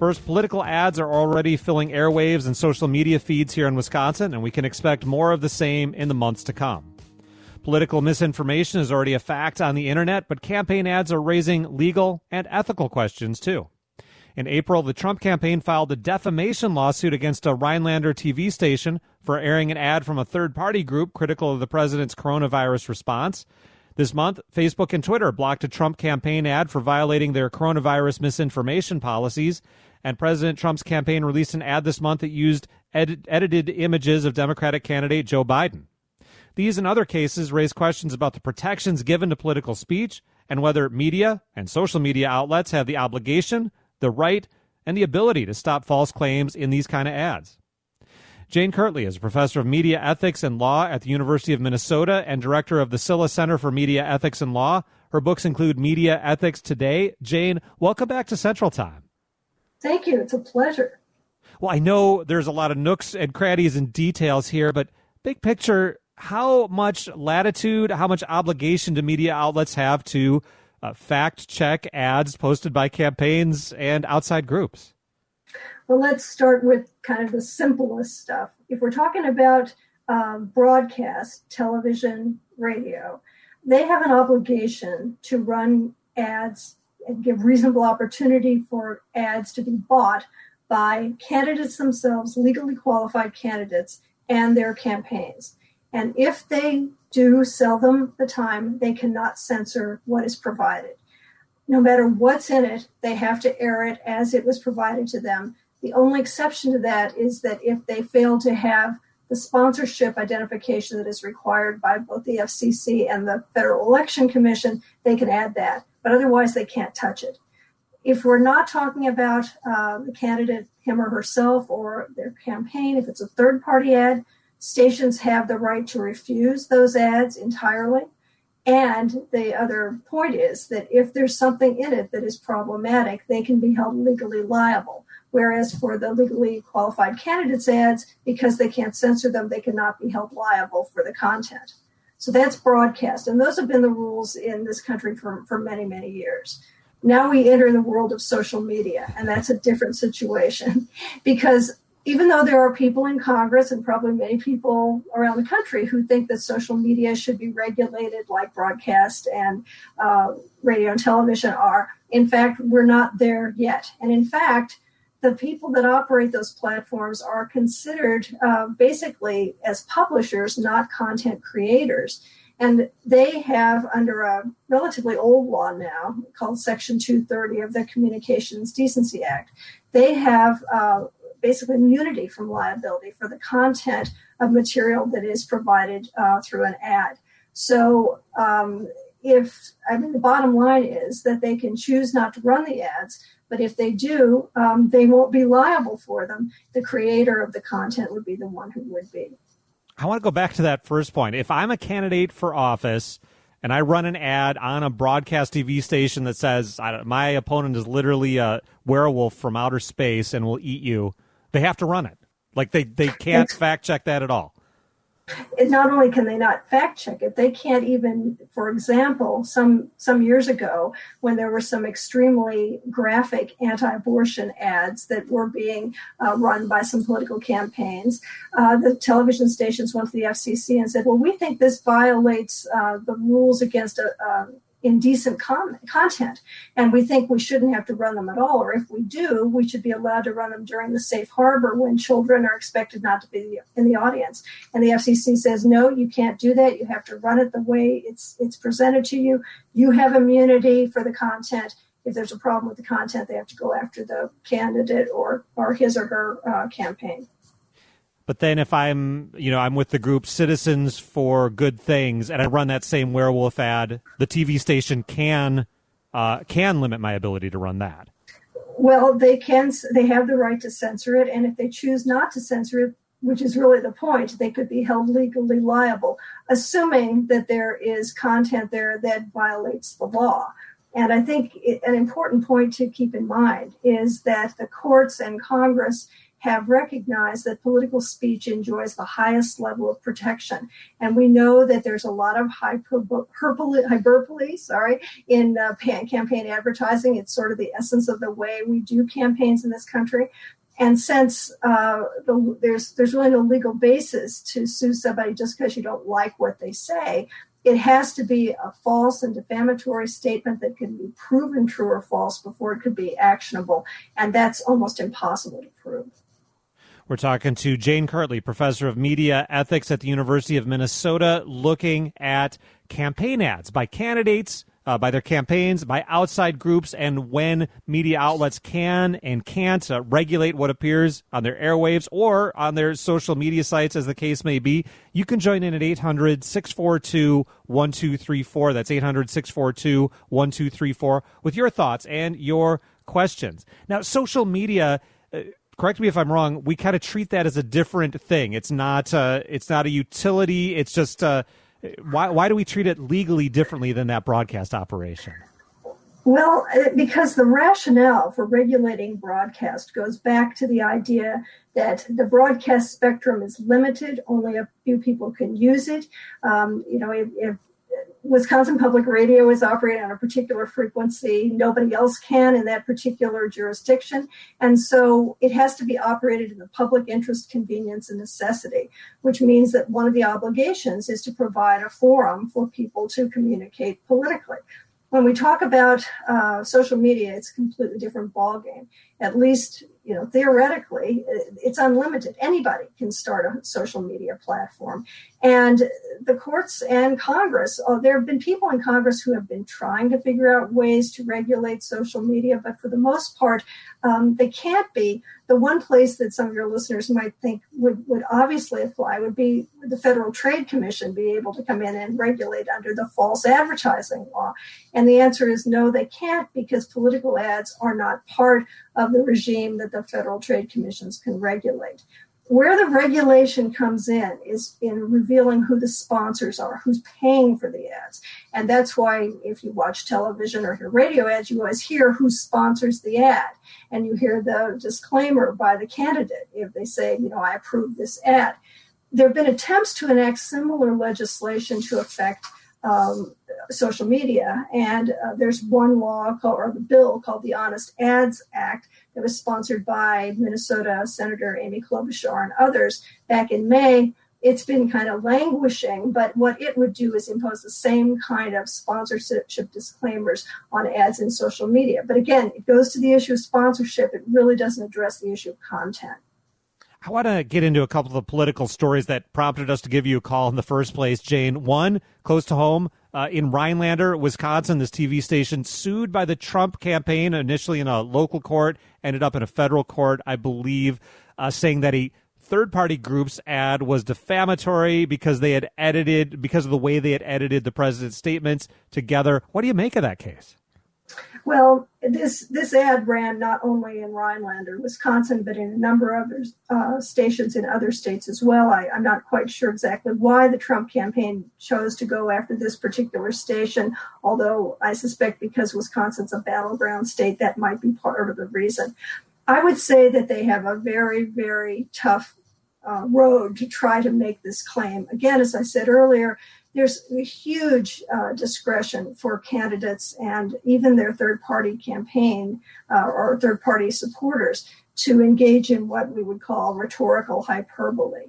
First, political ads are already filling airwaves and social media feeds here in Wisconsin, and we can expect more of the same in the months to come. Political misinformation is already a fact on the internet, but campaign ads are raising legal and ethical questions, too. In April, the Trump campaign filed a defamation lawsuit against a Rhinelander TV station for airing an ad from a third-party group critical of the president's coronavirus response. This month, Facebook and Twitter blocked a Trump campaign ad for violating their coronavirus misinformation policies, and President Trump's campaign released an ad this month that used edited images of Democratic candidate Joe Biden. These and other cases raise questions about the protections given to political speech and whether media and social media outlets have the obligation, the right, and the ability to stop false claims in these kind of ads. Jane Kirtley is a professor of media ethics and law at the University of Minnesota and director of the Scylla Center for Media Ethics and Law. Her books include Media Ethics Today. Jane, welcome back to Central Time. Thank you. It's a pleasure. Well, I know there's a lot of nooks and crannies and details here, but big picture, how much latitude, how much obligation do media outlets have to fact-check ads posted by campaigns and outside groups? Well, let's start with kind of the simplest stuff. If we're talking about broadcast, television, radio, they have an obligation to run ads and give reasonable opportunity for ads to be bought by candidates themselves, legally qualified candidates, and their campaigns. And if they do sell them the time, they cannot censor what is provided. No matter what's in it, they have to air it as it was provided to them. The only exception to that is that if they fail to have the sponsorship identification that is required by both the FCC and the Federal Election Commission, they can add that. But otherwise, they can't touch it. If we're not talking about the candidate, him or herself, or their campaign, if it's a third-party ad, stations have the right to refuse those ads entirely. And the other point is that if there's something in it that is problematic, they can be held legally liable. Whereas for the legally qualified candidates ads, because they can't censor them, they cannot be held liable for the content. So that's broadcast. And those have been the rules in this country for many, many years. Now we enter the world of social media, and that's a different situation because even though there are people in Congress and probably many people around the country who think that social media should be regulated like broadcast and radio and television are, in fact, we're not there yet. And in fact, the people that operate those platforms are considered basically as publishers, not content creators. And they have, under a relatively old law now called Section 230 of the Communications Decency Act, they have basically immunity from liability for the content of material that is provided through an ad. So the bottom line is that they can choose not to run the ads, but if they do, they won't be liable for them. The creator of the content would be the one who would be. I want to go back to that first point. If I'm a candidate for office and I run an ad on a broadcast TV station that says my opponent is literally a werewolf from outer space and will eat you, they have to run it. Like they can't fact check that at all. And not only can they not fact check it, they can't even, for example, some years ago when there were some extremely graphic anti-abortion ads that were being run by some political campaigns, the television stations went to the FCC and said, well, we think this violates the rules against indecent content, and we think we shouldn't have to run them at all, or if we do, we should be allowed to run them during the safe harbor when children are expected not to be in the audience. And the FCC says, no, you can't do that. You have to run it the way it's presented to you. You have immunity for the content. If there's a problem with the content, they have to go after the candidate or his or her campaign. But then if I'm with the group Citizens for Good Things and I run that same werewolf ad, the TV station can limit my ability to run that. Well, they have the right to censor it. And if they choose not to censor it, which is really the point, they could be held legally liable, assuming that there is content there that violates the law. And I think an important point to keep in mind is that the courts and Congress have recognized that political speech enjoys the highest level of protection. And we know that there's a lot of hyperbole in campaign advertising. It's sort of the essence of the way we do campaigns in this country. And since there's really no legal basis to sue somebody just because you don't like what they say, it has to be a false and defamatory statement that can be proven true or false before it could be actionable. And that's almost impossible to prove. We're talking to Jane Kirtley, professor of media ethics at the University of Minnesota, looking at campaign ads by candidates, by their campaigns, by outside groups, and when media outlets can and can't regulate what appears on their airwaves or on their social media sites, as the case may be. You can join in at 800-642-1234. That's 800-642-1234 with your thoughts and your questions. Now, social media, correct me if I'm wrong, we kind of treat that as a different thing. It's not a utility. It's just why do we treat it legally differently than that broadcast operation? Well, because the rationale for regulating broadcast goes back to the idea that the broadcast spectrum is limited. Only a few people can use it. If Wisconsin Public Radio is operating on a particular frequency, nobody else can in that particular jurisdiction. And so it has to be operated in the public interest, convenience, and necessity, which means that one of the obligations is to provide a forum for people to communicate politically. When we talk about social media, it's a completely different ballgame. At least, theoretically, it's unlimited. Anybody can start a social media platform. And the courts and Congress, there have been people in Congress who have been trying to figure out ways to regulate social media, but for the most part, they can't be. The one place that some of your listeners might think would obviously apply would be the Federal Trade Commission be able to come in and regulate under the false advertising law. And the answer is no, they can't, because political ads are not part of the regime that the Federal Trade Commissions can regulate. Where the regulation comes in is in revealing who the sponsors are, who's paying for the ads. And that's why if you watch television or hear radio ads, you always hear who sponsors the ad. And you hear the disclaimer by the candidate if they say, I approve this ad. There have been attempts to enact similar legislation to affect social media. And there's one law the bill called the Honest Ads Act that was sponsored by Minnesota Senator Amy Klobuchar and others back in May. It's been kind of languishing, but what it would do is impose the same kind of sponsorship disclaimers on ads in social media. But again, it goes to the issue of sponsorship. It really doesn't address the issue of content. I want to get into a couple of the political stories that prompted us to give you a call in the first place, Jane. One, close to home, in Rhinelander, Wisconsin, this TV station sued by the Trump campaign, initially in a local court, ended up in a federal court, I believe, saying that a third-party group's ad was defamatory because of the way they had edited the president's statements together. What do you make of that case? Well, this ad ran not only in Rhinelander, Wisconsin, but in a number of other stations in other states as well. I'm not quite sure exactly why the Trump campaign chose to go after this particular station, although I suspect because Wisconsin's a battleground state, that might be part of the reason. I would say that they have a very, very tough road to try to make this claim. Again, as I said earlier, there's a huge discretion for candidates and even their third-party campaign or third-party supporters to engage in what we would call rhetorical hyperbole.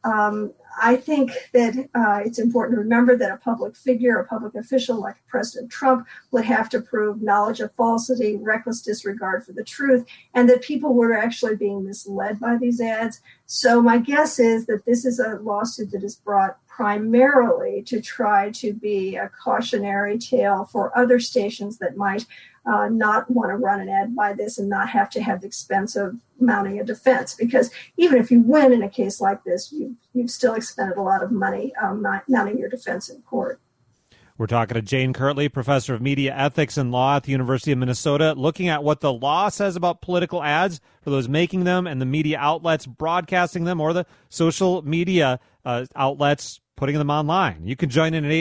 I think that it's important to remember that a public figure, a public official like President Trump would have to prove knowledge of falsity, reckless disregard for the truth, and that people were actually being misled by these ads. So my guess is that this is a lawsuit that is brought primarily to try to be a cautionary tale for other stations that might not want to run an ad by this and not have to have the expense of mounting a defense. Because even if you win in a case like this, you've still expended a lot of money mounting your defense in court. We're talking to Jane Kirtley, professor of media ethics and law at the University of Minnesota, looking at what the law says about political ads for those making them and the media outlets broadcasting them, or the social media outlets putting them online. You can join in at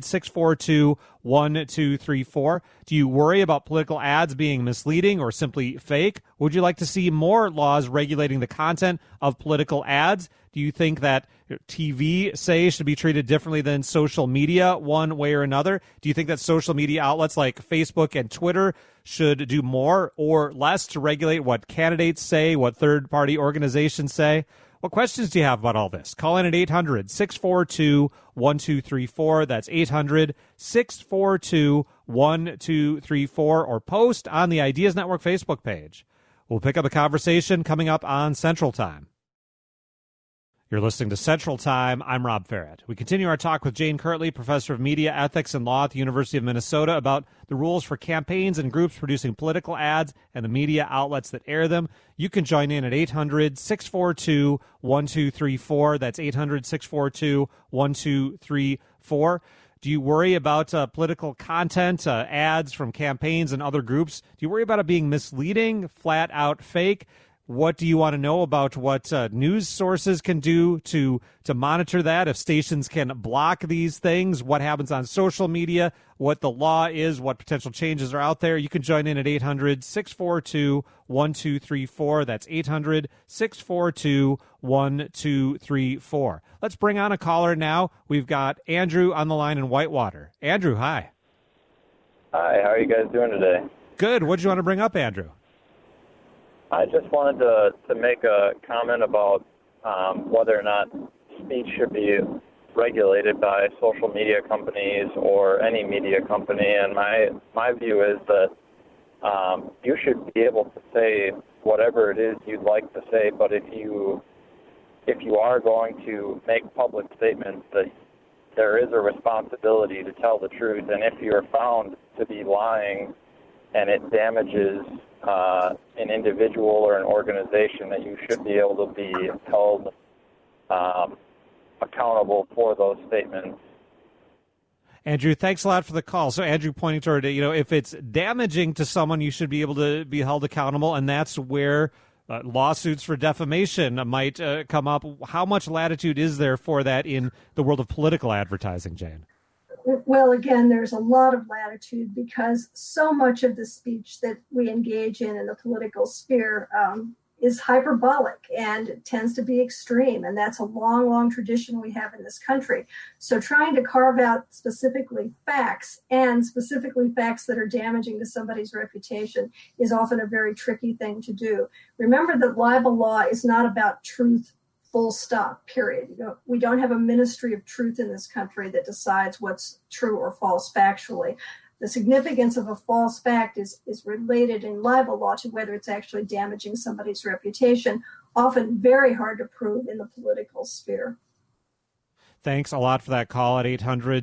800-642-1234. Do you worry about political ads being misleading or simply fake? Would you like to see more laws regulating the content of political ads? Do you think that TV, say, should be treated differently than social media one way or another? Do you think that social media outlets like Facebook and Twitter should do more or less to regulate what candidates say, what third-party organizations say? What questions do you have about all this? Call in at 800-642-1234. That's 800-642-1234, or post on the Ideas Network Facebook page. We'll pick up a conversation coming up on Central Time. You're listening to Central Time. I'm Rob Farrett. We continue our talk with Jane Kirtley, professor of media ethics and law at the University of Minnesota, about the rules for campaigns and groups producing political ads and the media outlets that air them. You can join in at 800-642-1234. That's 800-642-1234. Do you worry about political content, ads from campaigns and other groups? Do you worry about it being misleading, flat out fake? What do you want to know about what news sources can do to monitor that? If stations can block these things, what happens on social media, what the law is, what potential changes are out there? You can join in at 800-642-1234. That's 800-642-1234. Let's bring on a caller now. We've got Andrew on the line in Whitewater. Andrew, hi. Hi, how are you guys doing today? Good. What do you want to bring up, Andrew? I just wanted to make a comment about whether or not speech should be regulated by social media companies or any media company. And my view is that you should be able to say whatever it is you'd like to say, but if you are going to make public statements, that there is a responsibility to tell the truth. And if you're found to be lying and it damages an individual or an organization, that you should be able to be held accountable for those statements. Andrew, thanks a lot for the call. So Andrew pointing toward, if it's damaging to someone, you should be able to be held accountable, and that's where lawsuits for defamation might come up. How much latitude is there for that in the world of political advertising, Jane? Well, again, there's a lot of latitude because so much of the speech that we engage in the political sphere is hyperbolic and tends to be extreme. And that's a long, long tradition we have in this country. So trying to carve out specifically facts and specifically facts that are damaging to somebody's reputation is often a very tricky thing to do. Remember that libel law is not about truth, full stop, period. We don't have a ministry of truth in this country that decides what's true or false factually. The significance of a false fact is related in libel law to whether it's actually damaging somebody's reputation, often very hard to prove in the political sphere. Thanks a lot for that call at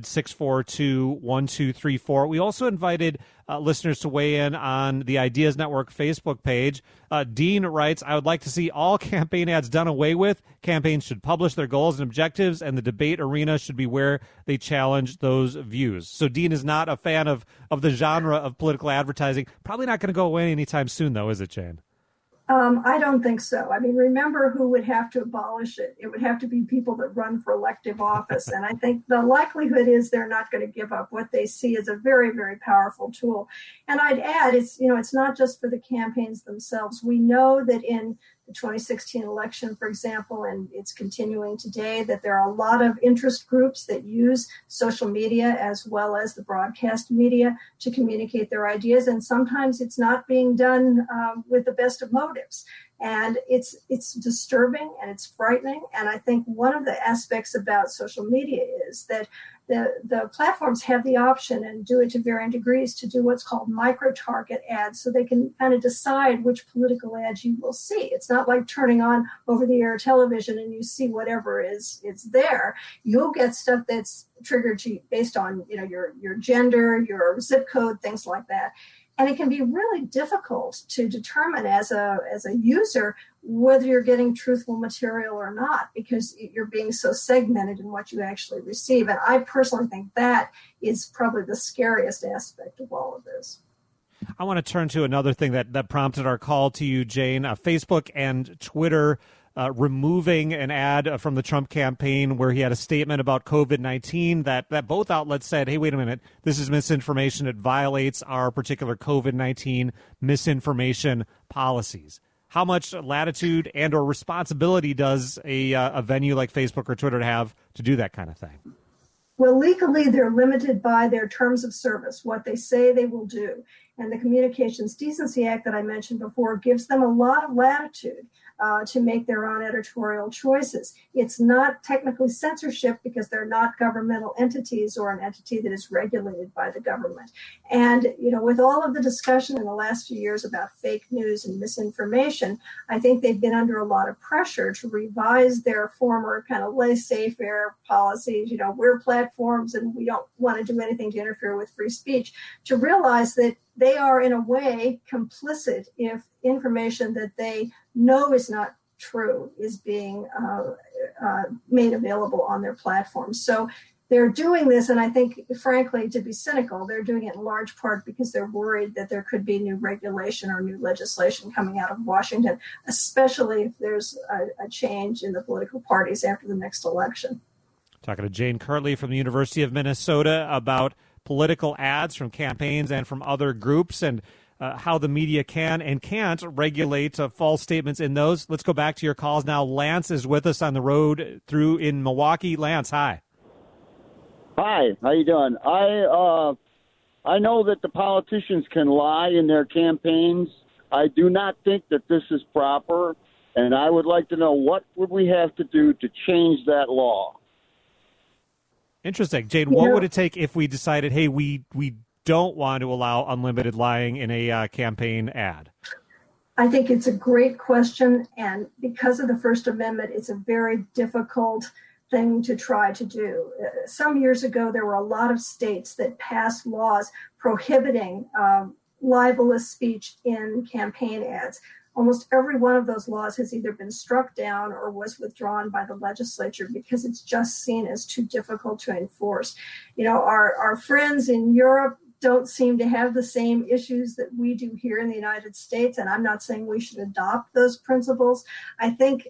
800-642-1234. We also invited listeners to weigh in on the Ideas Network Facebook page. Dean writes, I would like to see all campaign ads done away with. Campaigns should publish their goals and objectives, and the debate arena should be where they challenge those views. So Dean is not a fan of the genre of political advertising. Probably not going to go away anytime soon, though, is it, Jane? I don't think so. I mean, remember who would have to abolish it. It would have to be people that run for elective office. And I think the likelihood is they're not going to give up what they see as a very, very powerful tool. And I'd add, it's not just for the campaigns themselves. We know that in the 2016 election, for example, and it's continuing today, that there are a lot of interest groups that use social media as well as the broadcast media to communicate their ideas. And sometimes it's not being done with the best of motives. And it's disturbing and it's frightening. And I think one of the aspects about social media is that the platforms have the option, and do it to varying degrees, to do what's called micro-target ads, so they can kind of decide which political ads you will see. It's not like turning on over-the-air television and you see whatever is there. You'll get stuff that's triggered to based on your gender, your zip code, things like that. And it can be really difficult to determine as a user whether you're getting truthful material or not, because you're being so segmented in what you actually receive. And I personally think that is probably the scariest aspect of all of this. I want to turn to another thing that prompted our call to you, Jane. Facebook and Twitter removing an ad from the Trump campaign where he had a statement about COVID-19 that both outlets said, hey, wait a minute, this is misinformation. It violates our particular COVID-19 misinformation policies. How much latitude and or responsibility does a venue like Facebook or Twitter have to do that kind of thing? Well, legally, they're limited by their terms of service, what they say they will do. And the Communications Decency Act that I mentioned before gives them a lot of latitude to make their own editorial choices. It's not technically censorship because they're not governmental entities or an entity that is regulated by the government. And, with all of the discussion in the last few years about fake news and misinformation, I think they've been under a lot of pressure to revise their former kind of laissez-faire policies. We're platforms and we don't want to do anything to interfere with free speech, to realize that they are in a way complicit if information that they know is not true is being made available on their platforms. So they're doing this, and I think, frankly, to be cynical, they're doing it in large part because they're worried that there could be new regulation or new legislation coming out of Washington, especially if there's a change in the political parties after the next election. Talking to Jane Kirtley from the University of Minnesota about political ads from campaigns and from other groups and how the media can and can't regulate false statements in those. Let's go back to your calls now. Lance is with us on the road through in Milwaukee. Lance, hi. Hi, how you doing? I know that the politicians can lie in their campaigns. I do not think that this is proper, and I would like to know what would we have to do to change that law. Interesting. Jane, what would it take if we decided, hey, we don't want to allow unlimited lying in a campaign ad? I think it's a great question, and because of the First Amendment, it's a very difficult thing to try to do. Some years ago, there were a lot of states that passed laws prohibiting libelous speech in campaign ads. Almost every one of those laws has either been struck down or was withdrawn by the legislature because it's just seen as too difficult to enforce. Our friends in Europe don't seem to have the same issues that we do here in the United States, and I'm not saying we should adopt those principles. I think,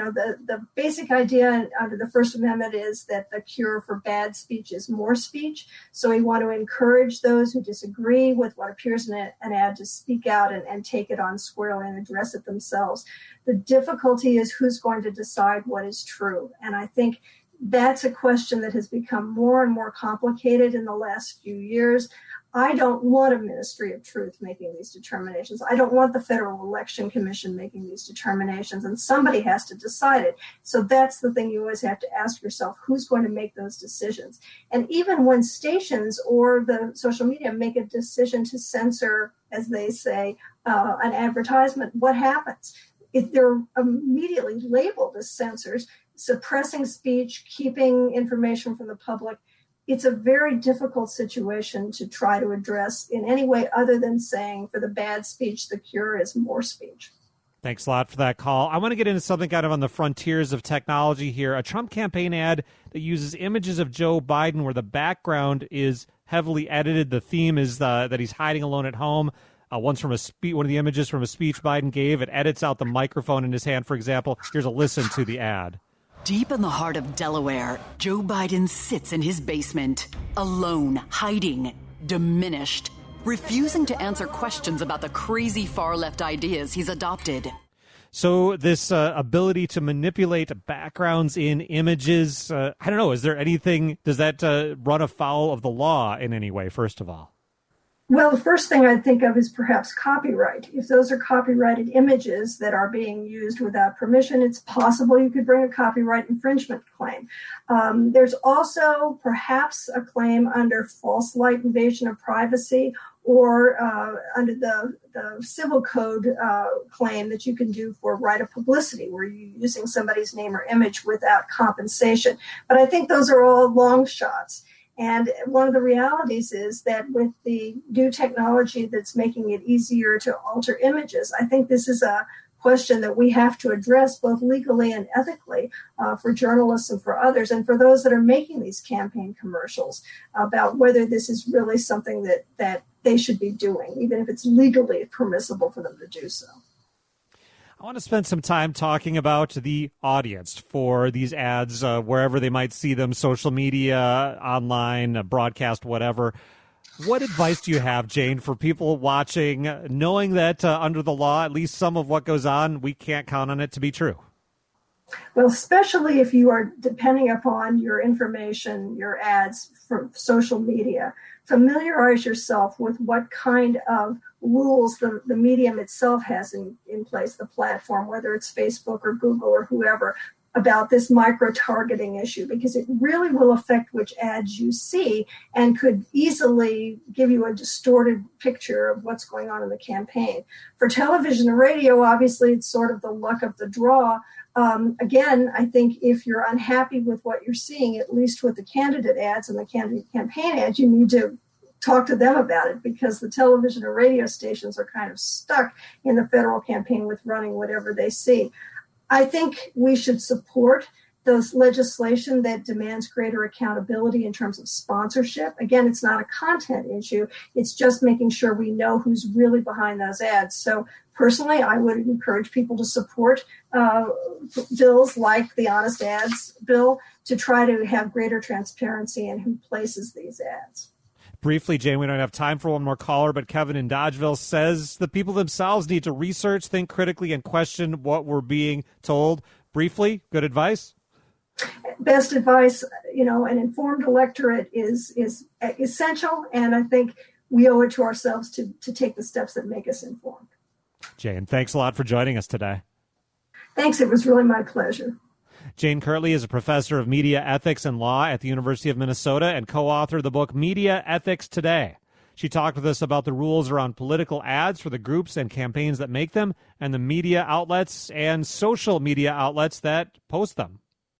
the basic idea under the First Amendment is that the cure for bad speech is more speech. So we want to encourage those who disagree with what appears in an ad to speak out and take it on squarely and address it themselves. The difficulty is who's going to decide what is true. And I think that's a question that has become more and more complicated in the last few years. I don't want a Ministry of Truth making these determinations. I don't want the Federal Election Commission making these determinations, and somebody has to decide it. So that's the thing you always have to ask yourself, who's going to make those decisions? And even when stations or the social media make a decision to censor, as they say, an advertisement, what happens? If they're immediately labeled as censors, suppressing speech, keeping information from the public, it's a very difficult situation to try to address in any way other than saying for the bad speech, the cure is more speech. Thanks a lot for that call. I want to get into something kind of on the frontiers of technology here. A Trump campaign ad that uses images of Joe Biden where the background is heavily edited. The theme is that he's hiding alone at home. One's from one of the images from a speech Biden gave. It edits out the microphone in his hand, for example. Here's a listen to the ad. Deep in the heart of Delaware, Joe Biden sits in his basement, alone, hiding, diminished, refusing to answer questions about the crazy far-left ideas he's adopted. So this ability to manipulate backgrounds in images, I don't know, is there anything, does that run afoul of the law in any way, first of all? Well, the first thing I'd think of is perhaps copyright. If those are copyrighted images that are being used without permission, it's possible you could bring a copyright infringement claim. There's also perhaps a claim under false light invasion of privacy or under the civil code claim that you can do for right of publicity, where you're using somebody's name or image without compensation. But I think those are all long shots. And one of the realities is that with the new technology that's making it easier to alter images, I think this is a question that we have to address both legally and ethically for journalists and for others, and for those that are making these campaign commercials, about whether this is really something that they should be doing, even if it's legally permissible for them to do so. I want to spend some time talking about the audience for these ads, wherever they might see them, social media, online, broadcast, whatever. What advice do you have, Jane, for people watching, knowing that under the law, at least some of what goes on, we can't count on it to be true? Well, especially if you are depending upon your information, your ads for social media, familiarize yourself with what kind of rules the medium itself has in place, the platform, whether it's Facebook or Google or whoever, about this micro-targeting issue, because it really will affect which ads you see and could easily give you a distorted picture of what's going on in the campaign. For television and radio, obviously, it's sort of the luck of the draw. Again, I think if you're unhappy with what you're seeing, at least with the candidate ads and the candidate campaign ads, you need to talk to them about it, because the television or radio stations are kind of stuck in the federal campaign with running whatever they see. I think we should support those legislation that demands greater accountability in terms of sponsorship. Again, it's not a content issue. It's just making sure we know who's really behind those ads. So personally, I would encourage people to support bills like the Honest Ads bill to try to have greater transparency in who places these ads. Briefly, Jane, we don't have time for one more caller, but Kevin in Dodgeville says the people themselves need to research, think critically, and question what we're being told. Briefly, good advice? Best advice, an informed electorate is essential, and I think we owe it to ourselves to take the steps that make us informed. Jane, thanks a lot for joining us today. Thanks. It was really my pleasure. Jane Kirtley is a professor of media ethics and law at the University of Minnesota and co-author of the book Media Ethics Today. She talked with us about the rules around political ads for the groups and campaigns that make them and the media outlets and social media outlets that post them.